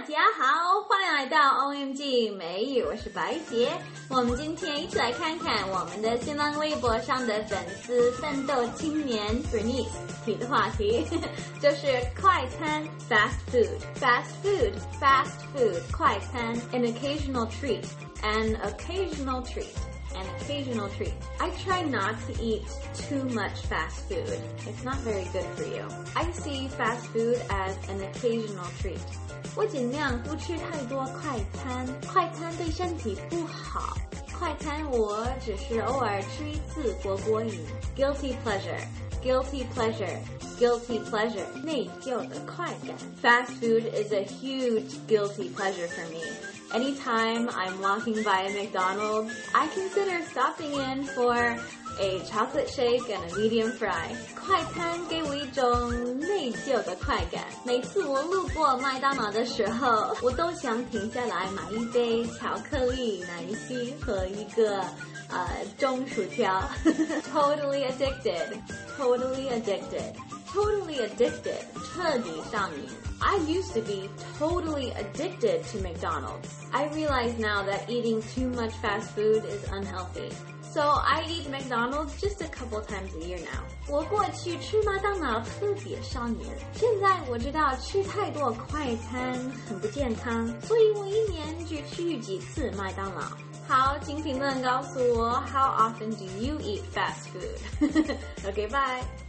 家好，欢迎来到 OMG 美语，我是白洁。我们今天一起来看看我们的新浪微博上的粉丝奋斗青年 Bernice 提的话题，就是快餐 fast food 快餐 an occasional treat. I try not to eat too much fast food. It's not very good for you. I see fast food as an occasional treat. 我尽量不吃太多快餐，快餐对身体不好。快餐我只是偶尔吃一次过瘾。Guilty pleasure, 内疚的快感。Fast food is a huge guilty pleasure for me.Anytime I'm walking by a McDonald's, I consider stopping in for a chocolate shake and a medium fry. 快餐给我一种内疚的快感。每次我路过麦当劳的时候，我都想停下来買一杯巧克力奶昔和一個中薯條。Totally addicted. 徹底上癮。I used to be totally addicted to McDonald's. I realize now that eating too much fast food is unhealthy. So I eat McDonald's just a couple times a year now. 我过去吃麦当劳特别上瘾，现在我知道吃太多快餐很不健康，所以我一年只去几次麦当劳。好，请评论告诉我 How often do you eat fast food? Okay, bye.